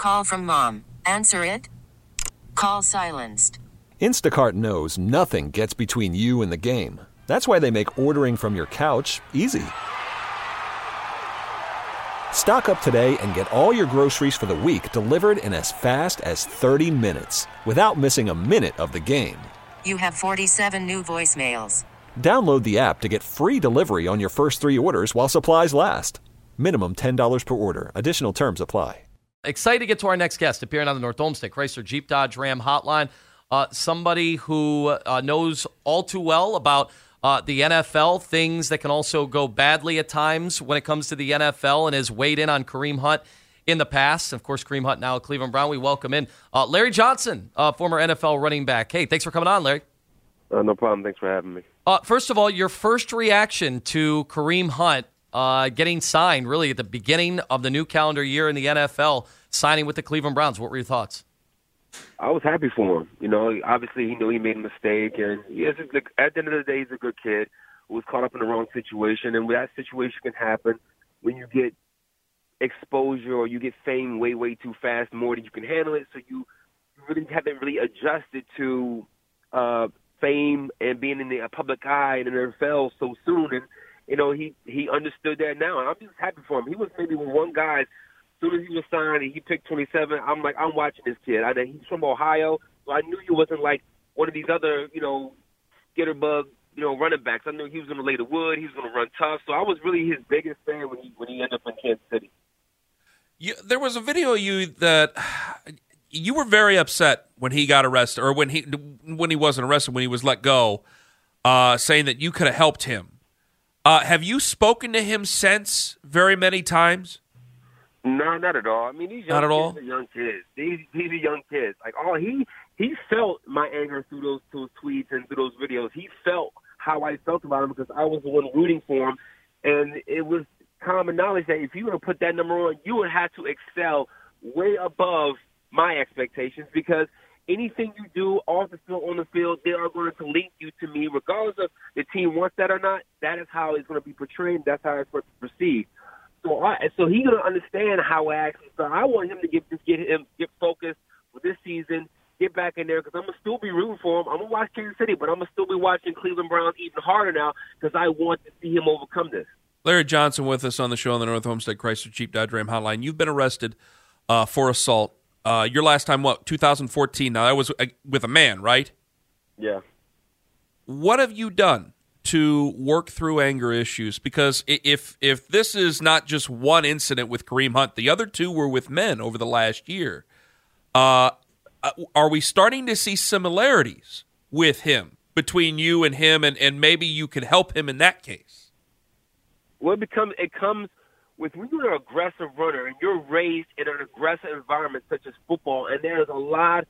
Call from mom. Answer it. Call silenced. Instacart knows nothing gets between you and the game. That's why they make ordering from your couch easy. Stock up today and get all your groceries for the week delivered in as fast as 30 minutes without missing a minute of the game. You have 47 new voicemails. Download the app to get free delivery on your first 3 orders while supplies last. Minimum $10 per order. Additional terms apply. Excited to get to our next guest, appearing on the North Olmsted Chrysler Jeep Dodge Ram Hotline. Somebody who knows all too well about the NFL, things that can also go badly at times when it comes to the NFL, and has weighed in on Kareem Hunt in the past. Of course, Kareem Hunt now a Cleveland Brown. We welcome in Larry Johnson, former NFL running back. Hey, thanks for coming on, Larry. No problem. Thanks for having me. First of all, your first reaction to Kareem Hunt getting signed really at the beginning of the new calendar year in the NFL, signing with the Cleveland Browns. What were your thoughts? I was happy for him. You know, obviously he knew he made a mistake, and at the end of the day, he's a good kid who was caught up in the wrong situation, and that situation can happen when you get exposure or you get fame way, way too fast, more than you can handle it, so you really haven't really adjusted to fame and being in the public eye in the NFL so soon, and, you know, he understood that now, and I'm just happy for him. He was maybe one guy. As soon as he was signed and he picked 27, I'm watching this kid. He's from Ohio, so I knew he wasn't like one of these other, skitterbug, running backs. I knew he was going to lay the wood. He was going to run tough. So I was really his biggest fan when he ended up in Kansas City. There was a video of you that you were very upset when he got arrested, or when he wasn't arrested, when he was let go, saying that you could have helped him. Have you spoken to him since very many times? No, not at all. I mean, these young kids are young kids. These are young kids. Like, he felt my anger through those tweets and through those videos. He felt how I felt about him because I was the one rooting for him. And it was common knowledge that if you were to put that number on, you would have to excel way above my expectations, because anything you do off the field, on the field, they are going to link you to me, regardless of the team wants that or not. That is how it's going to be portrayed. That's how it's going to be perceived. So he's going to understand how I actually felt. I want him to get focused for this season, get back in there, because I'm going to still be rooting for him. I'm going to watch Kansas City, but I'm going to still be watching Cleveland Browns even harder now because I want to see him overcome this. Larry Johnson with us on the show on the North Olmsted Chrysler Jeep Dodge Ram Hotline. You've been arrested for assault. Your last time, 2014? Now, that was with a man, right? Yeah. What have you done to work through anger issues? Because if this is not just one incident with Kareem Hunt, the other two were with men over the last year. Are we starting to see similarities with him, between you and him, and maybe you could help him in that case? Well, it comes with when you're an aggressive runner and you're raised in an aggressive environment such as football, and there's a lot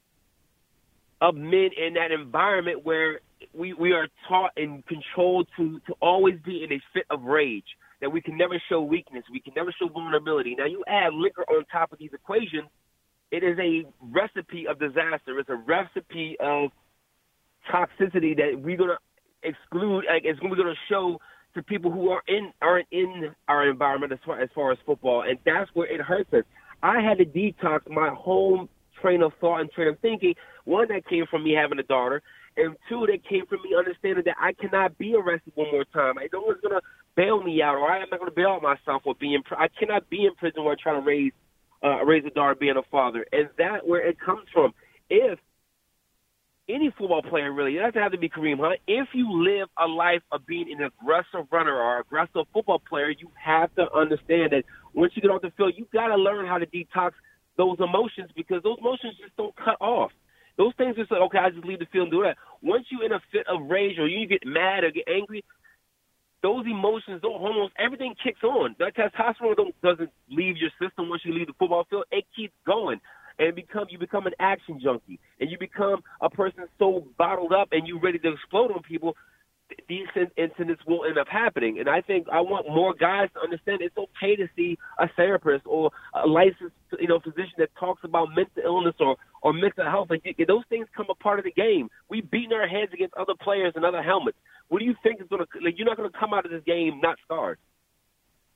of men in that environment where we are taught and controlled to always be in a fit of rage, that we can never show weakness, we can never show vulnerability. Now, you add liquor on top of these equations, it is a recipe of disaster. It's a recipe of toxicity that we're going to exclude. Like, it's going to show to people who aren't in our environment as far as football, and that's where it hurts us. I had to detox my whole train of thought and train of thinking. One, that came from me having a daughter, and two, that came from me understanding that I cannot be arrested one more time. No one's going to bail me out, or I am not going to bail out myself or I cannot be in prison while trying to raise a daughter, being a father. And that's where it comes from. If any football player, really, it doesn't have to be Kareem Hunt, if you live a life of being an aggressive runner or aggressive football player, you have to understand that once you get off the field, you got to learn how to detox those emotions, because those emotions just don't cut off. Those things just like, okay, I just leave the field and do that. Once you're in a fit of rage or you get mad or get angry, those emotions, those hormones, everything kicks on. That testosterone doesn't leave your system once you leave the football field. It keeps going. And you become an action junkie. And you become a person so bottled up and you're ready to explode on people, these incidents will end up happening. And I think I want more guys to understand it's okay to see a therapist or a licensed physician that talks about mental illness or mental health. Like, those things come a part of the game. We beating our heads against other players and other helmets. What do you think is going to – you're not going to come out of this game not scarred.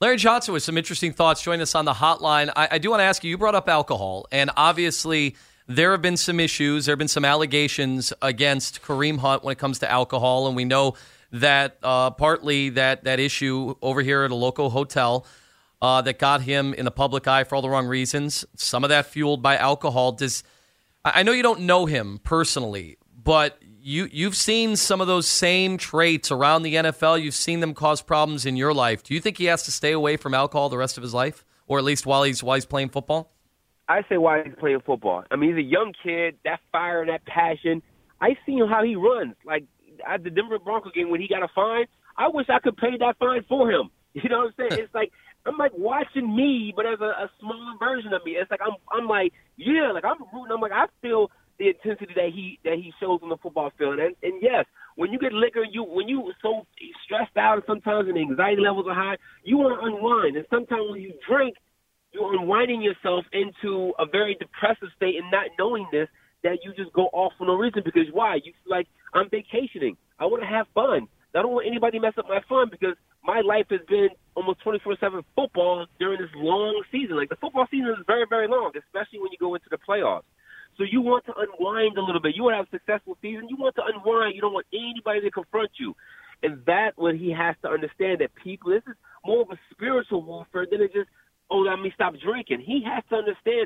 Larry Johnson with some interesting thoughts. Join us on the hotline. I do want to ask you, you brought up alcohol, and obviously there have been some issues. There have been some allegations against Kareem Hunt when it comes to alcohol, and we know that partly that issue over here at a local hotel that got him in the public eye for all the wrong reasons, some of that fueled by alcohol. I know you don't know him personally, but you've seen some of those same traits around the NFL. You've seen them cause problems in your life. Do you think he has to stay away from alcohol the rest of his life, or at least while he's playing football? I say while he's playing football. I mean, he's a young kid, that fire and that passion. I seen how he runs. Like at the Denver Broncos game when he got a fine, I wish I could pay that fine for him. You know what I'm saying? It's like I'm like watching me, but as a smaller version of me. It's like I'm like, yeah, like I'm rooting. I'm like I feel the intensity that he shows on the football field. And yes, when you get liquor, when you so stressed out and sometimes and anxiety levels are high, you want to unwind. And sometimes when you drink, you're unwinding yourself into a very depressive state and not knowing this, that you just go off for no reason. Because why? You feel like I'm vacationing. I want to have fun. I don't want anybody to mess up my fun because my life has been almost 24/7 football during this long season. Like the football season is very, very long, especially when you go into the playoffs. So you want to unwind a little bit. You want to have a successful season. You want to unwind. You don't want anybody to confront you. And that's what he has to understand, that people, this is more of a spiritual warfare than it just, oh, let me stop drinking. He has to understand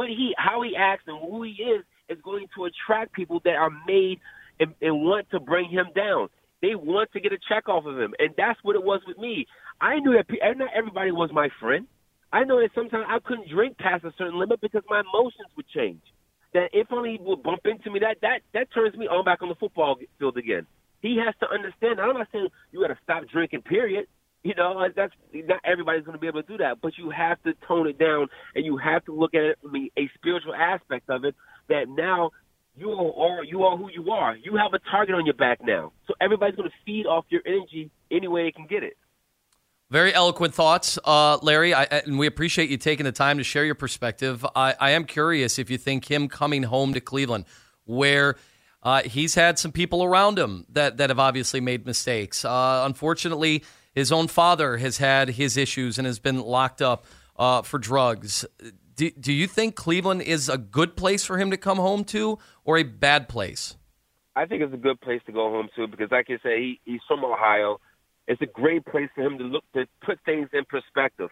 how he acts and who he is going to attract people that are made and want to bring him down. They want to get a check off of him. And that's what it was with me. I knew that not everybody was my friend. I know that sometimes I couldn't drink past a certain limit because my emotions would change. That if only he would bump into me, that turns me on back on the football field again. He has to understand. I'm not saying you got to stop drinking, period. You know, that's not everybody's going to be able to do that. But you have to tone it down, and you have to look at it from a spiritual aspect of it, that now you are who you are. You have a target on your back now. So everybody's going to feed off your energy any way they can get it. Very eloquent thoughts, Larry, and we appreciate you taking the time to share your perspective. I am curious if you think him coming home to Cleveland, where he's had some people around him that have obviously made mistakes. Unfortunately, his own father has had his issues and has been locked up for drugs. Do you think Cleveland is a good place for him to come home to, or a bad place? I think it's a good place to go home to because, like I say, he's from Ohio. It's a great place for him to put things in perspective.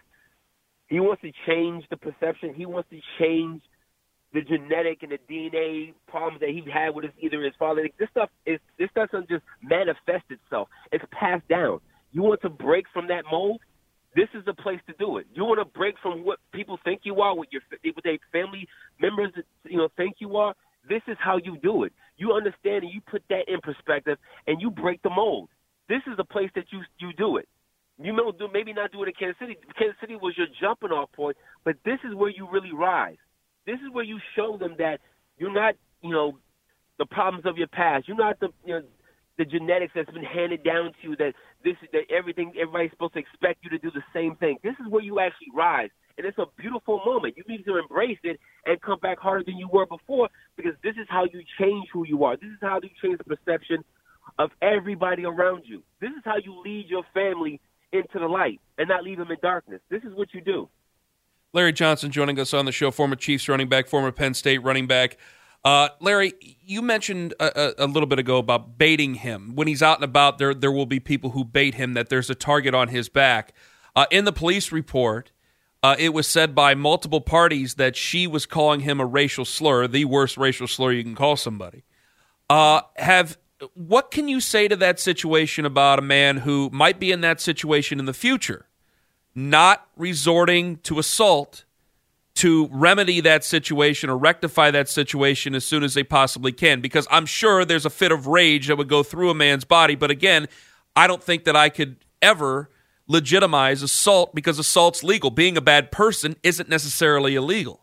He wants to change the perception. He wants to change the genetic and the DNA problems that he had with either his father. This doesn't just manifest itself. It's passed down. You want to break from that mold? This is the place to do it. You want to break from what people think you are, what their family members think you are? This is how you do it. You understand and you put that in perspective and you break the mold. This is the place that you do it. You maybe not do it in Kansas City. Kansas City was your jumping off point, but this is where you really rise. This is where you show them that you're not, the problems of your past. You're not the genetics that's been handed down to you, that everybody's supposed to expect you to do the same thing. This is where you actually rise. And it's a beautiful moment. You need to embrace it and come back harder than you were before, because this is how you change who you are. This is how you change the perception of everybody around you. This is how you lead your family into the light and not leave them in darkness. This is what you do. Larry Johnson joining us on the show, former Chiefs running back, former Penn State running back. Larry, you mentioned a little bit ago about baiting him. When he's out and about, there will be people who bait him, that there's a target on his back. In the police report, it was said by multiple parties that she was calling him a racial slur, the worst racial slur you can call somebody. What can you say to that situation about a man who might be in that situation in the future, not resorting to assault to remedy that situation or rectify that situation as soon as they possibly can? Because I'm sure there's a fit of rage that would go through a man's body. But again, I don't think that I could ever legitimize assault, because assault's legal. Being a bad person isn't necessarily illegal.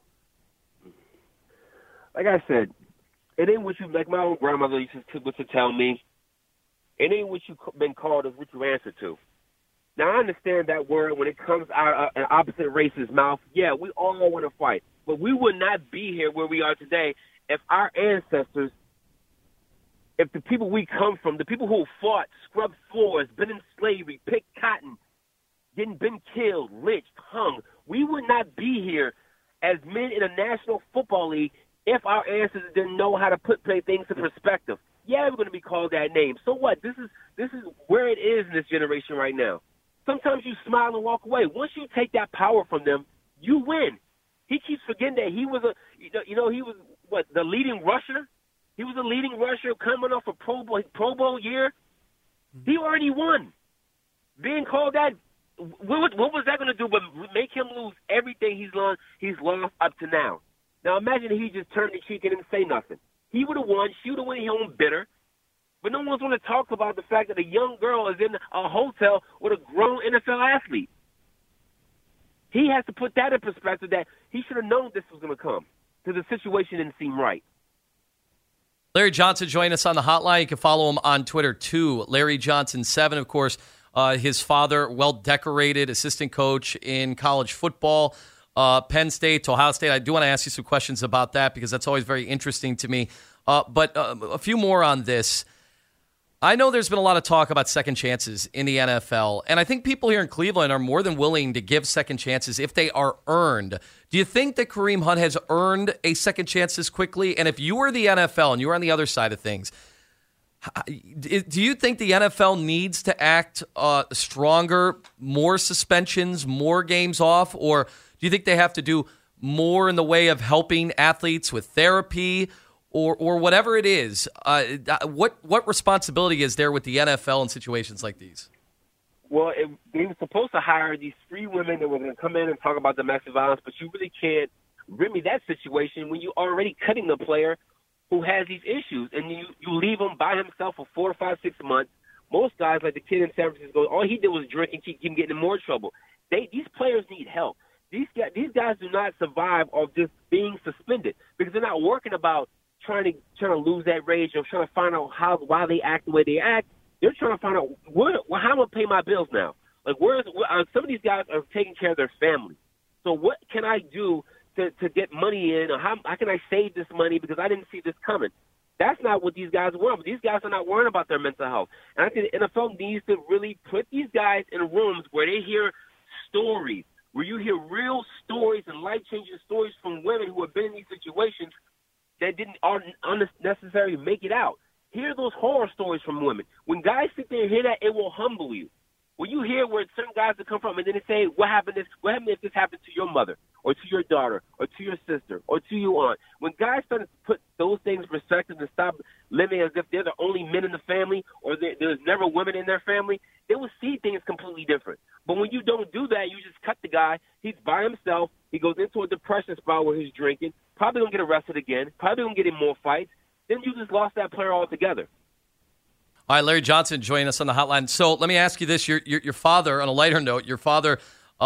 Like I said, it ain't what you, like my own grandmother used to tell me, it ain't what you've been called, it's what you answer to. Now, I understand that word when it comes out of an opposite race's mouth. Yeah, we all want to fight. But we would not be here where we are today if our ancestors, if the people we come from, the people who fought, scrubbed floors, been in slavery, picked cotton, been killed, lynched, hung, we would not be here as men in a National Football League if our ancestors didn't know how to put things in perspective. Yeah, we're going to be called that name. So what? This is where it is in this generation right now. Sometimes you smile and walk away. Once you take that power from them, you win. He keeps forgetting that he was he was the leading rusher. He was a leading rusher coming off a Pro Bowl year. He already won. Being called that, what was that going to do but make him lose everything he's lost up to now? Now imagine if he just turned the cheek and didn't say nothing. He would have won. She would have went home bitter. But no one's going to talk about the fact that a young girl is in a hotel with a grown NFL athlete. He has to put that in perspective that he should have known this was going to come because the situation didn't seem right. Larry Johnson joined us on the hotline. You can follow him on Twitter, too. Larry Johnson 7, of course, his father, well-decorated assistant coach in college football, Penn State to Ohio State. I do want to ask you some questions about that because that's always very interesting to me. But a few more on this. I know there's been a lot of talk about second chances in the NFL, and I think people here in Cleveland are more than willing to give second chances if they are earned. Do you think that Kareem Hunt has earned a second chance this quickly? And if you were the NFL and you were on the other side of things, do you think the NFL needs to act stronger, more suspensions, more games off, or do you think they have to do more in the way of helping athletes with therapy or whatever it is? What responsibility is there with the NFL in situations like these? Well, they were supposed to hire these 3 women that were going to come in and talk about domestic violence, but you really can't remedy that situation when you're already cutting the player who has these issues, and you leave him by himself for 4 or 5, 6 months. Most guys, like the kid in San Francisco, all he did was drink and keep him getting in more trouble. These players need help. These guys do not survive off just being suspended because they're not working about trying to lose that rage or trying to find out why they act the way they act. They're trying to find out how am I going to pay my bills now? Like some of these guys are taking care of their family. So what can I do to get money in, or how can I save this money because I didn't see this coming? That's not what these guys want. These guys are not worrying about their mental health. And I think the NFL needs to really put these guys in rooms where they hear stories, where you hear real stories and life-changing stories from women who have been in these situations that didn't unnecessarily make it out. Hear those horror stories from women. When guys sit there and hear that, it will humble you. When you hear where certain guys will come from and then they say, what happened if this happened to your mother or to your daughter or to your sister or to your aunt? When guys start to put those things in perspective and stop living as if they're the only men in the family or there's never women in their family, they will see things completely different. But when you don't do that, you just cut the guy. He's by himself. He goes into a depression spot where he's drinking, probably going to get arrested again, probably going to get in more fights. Then you just lost that player altogether. All right, Larry Johnson joining us on the hotline. So let me ask you this. Your father, on a lighter note, your father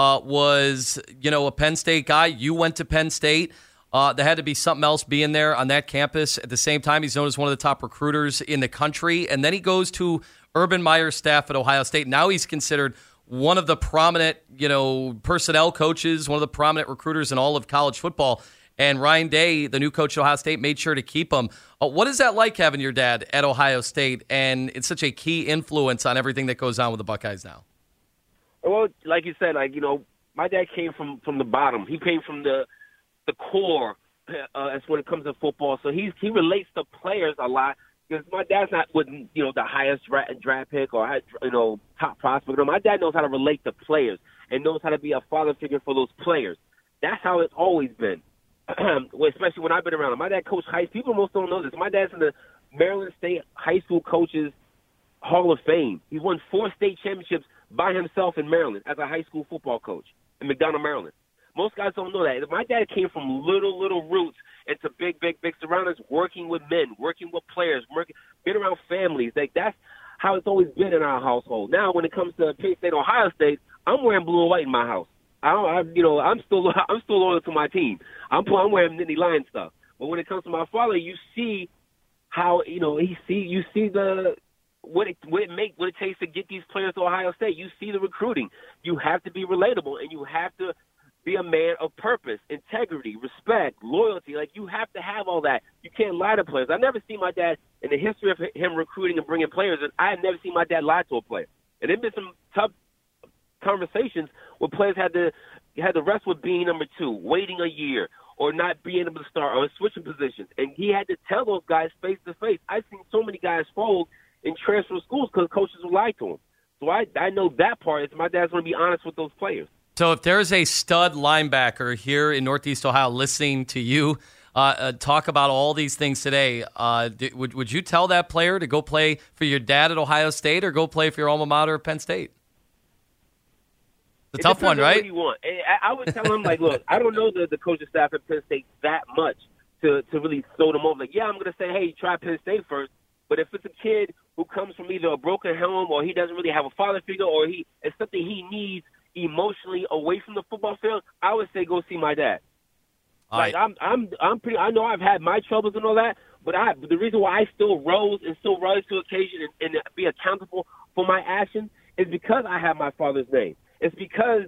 was, a Penn State guy. You went to Penn State. There had to be something else being there on that campus. At the same time, he's known as one of the top recruiters in the country. And then he goes to Urban Meyer's staff at Ohio State. Now he's considered one of the prominent, personnel coaches, one of the prominent recruiters in all of college football. And Ryan Day, the new coach at Ohio State, made sure to keep him. What is that like having your dad at Ohio State? And it's such a key influence on everything that goes on with the Buckeyes now. Well, like you said, my dad came from the bottom. He came from the core as when it comes to football. So he relates to players a lot because my dad's not with the highest draft pick or top prospect. My dad knows how to relate to players and knows how to be a father figure for those players. That's how it's always been. Especially when I've been around him. My dad coached high school. People most don't know this. My dad's in the Maryland State High School Coaches Hall of Fame. He's won 4 state championships by himself in Maryland as a high school football coach in McDonough, Maryland. Most guys don't know that. My dad came from little roots into big surroundings, working with men, working with players, being around families. That's how it's always been in our household. Now, when it comes to Penn State, Ohio State, I'm wearing blue and white in my house. I'm still loyal to my team. I'm wearing Nittany Lion stuff. But when it comes to my father, you see how you see what it takes to get these players to Ohio State. You see the recruiting. You have to be relatable, and you have to be a man of purpose, integrity, respect, loyalty. You have to have all that. You can't lie to players. I've never seen my dad in the history of him recruiting and bringing players, and I have never seen my dad lie to a player. And there's been some tough conversations where players had to wrestle with being number 2, waiting a year, or not being able to start, or switching positions. And he had to tell those guys face to face. I've seen so many guys fold in transfer schools because coaches would lie to them. So I know that part is my dad's going to be honest with those players. So if there's a stud linebacker here in Northeast Ohio listening to you talk about all these things today, would you tell that player to go play for your dad at Ohio State or go play for your alma mater at Penn State? It's a tough one, right? What you want. I would tell him, like, look, I don't know the coaching staff at Penn State that much to really throw them over. Like, yeah, I'm going to say, hey, try Penn State first. But if it's a kid who comes from either a broken home or he doesn't really have a father figure or it's something he needs emotionally away from the football field, I would say go see my dad. Like, I'm pretty. I know I've had my troubles and all that, but the reason why I still rose and still rise to occasion and be accountable for my actions is because I have my father's name. It's because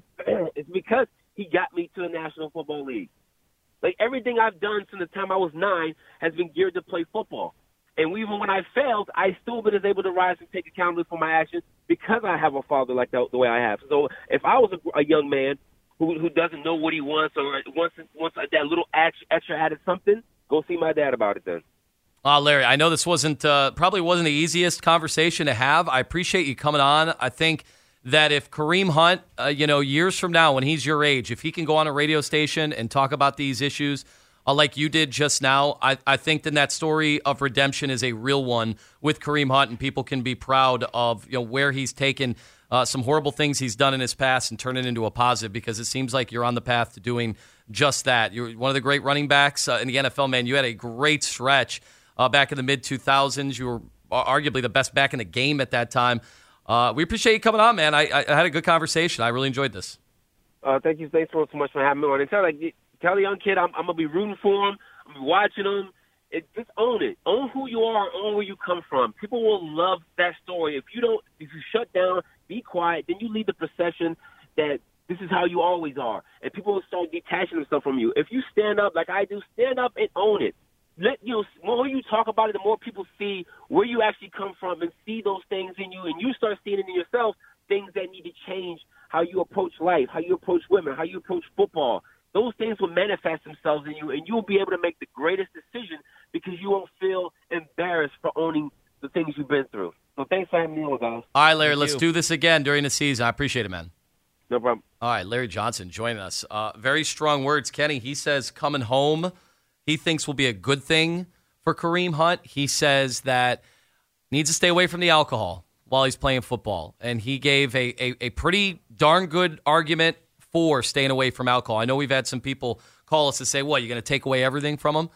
he got me to the National Football League. Like, everything I've done since the time I was 9 has been geared to play football. And even when I failed, I still been able to rise and take accountability for my actions because I have a father like that, the way I have. So if I was a young man who doesn't know what he wants or wants that little extra added something, go see my dad about it then. Larry, I know this probably wasn't the easiest conversation to have. I appreciate you coming on. I think that if Kareem Hunt, years from now when he's your age, if he can go on a radio station and talk about these issues like you did just now, I think then that story of redemption is a real one with Kareem Hunt, and people can be proud of where he's taken some horrible things he's done in his past and turn it into a positive, because it seems like you're on the path to doing just that. You're one of the great running backs in the NFL, man. You had a great stretch back in the mid-2000s. You were arguably the best back in the game at that time. We appreciate you coming on, man. I had a good conversation. I really enjoyed this. Thank you. Thanks so much for having me on. And tell the young kid I'm going to be rooting for him. I'm going to be watching him. Just own it. Own who you are. Own where you come from. People will love that story. If you shut down, be quiet, then you leave the perception that this is how you always are. And people will start detaching themselves from you. If you stand up like I do, stand up and own it. The more you talk about it, the more people see where you actually come from and see those things in you, and you start seeing it in yourself, things that need to change, how you approach life, how you approach women, how you approach football. Those things will manifest themselves in you, and you'll be able to make the greatest decision because you won't feel embarrassed for owning the things you've been through. So thanks for having me on, guys. All right, Larry, let's do this again during the season. I appreciate it, man. No problem. All right, Larry Johnson joining us. Very strong words, Kenny. He says coming home he thinks will be a good thing for Kareem Hunt. He says that needs to stay away from the alcohol while he's playing football. And he gave a pretty darn good argument for staying away from alcohol. I know we've had some people call us to say, what, you're going to take away everything from him?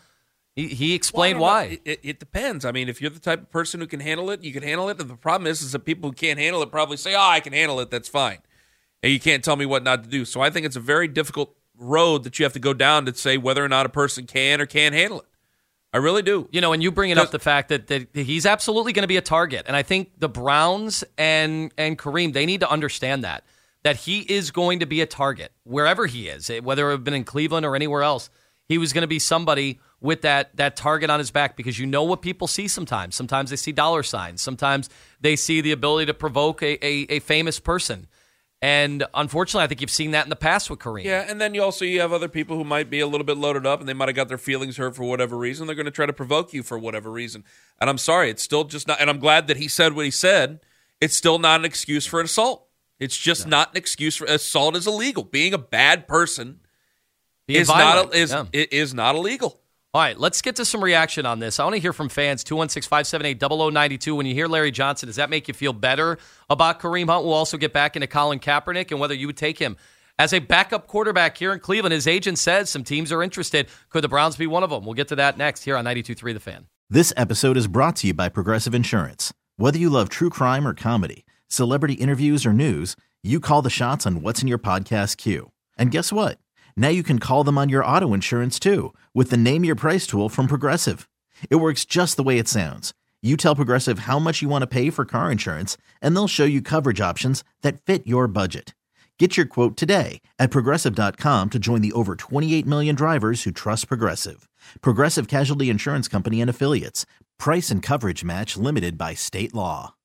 He explained why. It depends. I mean, if you're the type of person who can handle it, you can handle it. And the problem is that people who can't handle it probably say, I can handle it, that's fine. And you can't tell me what not to do. So I think it's a very difficult road that you have to go down to say whether or not a person can or can't handle it. I really do. And you bringing up the fact that he's absolutely going to be a target. And I think the Browns and Kareem, they need to understand that he is going to be a target wherever he is, whether it have been in Cleveland or anywhere else. He was going to be somebody with that target on his back, because you know what people see sometimes. Sometimes they see dollar signs. Sometimes they see the ability to provoke a famous person. And unfortunately, I think you've seen that in the past with Kareem. Yeah, and then you have other people who might be a little bit loaded up and they might have got their feelings hurt for whatever reason. They're going to try to provoke you for whatever reason. And I'm sorry, it's still just not, and I'm glad that he said what he said. It's still not an excuse for an assault. It's just not an excuse for assault is illegal. Being a bad person is not illegal. All right, let's get to some reaction on this. I want to hear from fans, 216-578-0092. When you hear Larry Johnson, does that make you feel better about Kareem Hunt? We'll also get back into Colin Kaepernick and whether you would take him as a backup quarterback here in Cleveland. His agent says some teams are interested. Could the Browns be one of them? We'll get to that next here on 92.3 The Fan. This episode is brought to you by Progressive Insurance. Whether you love true crime or comedy, celebrity interviews or news, you call the shots on what's in your podcast queue. And guess what? Now you can call them on your auto insurance too with the Name Your Price tool from Progressive. It works just the way it sounds. You tell Progressive how much you want to pay for car insurance, and they'll show you coverage options that fit your budget. Get your quote today at Progressive.com to join the over 28 million drivers who trust Progressive. Progressive Casualty Insurance Company and Affiliates. Price and coverage match limited by state law.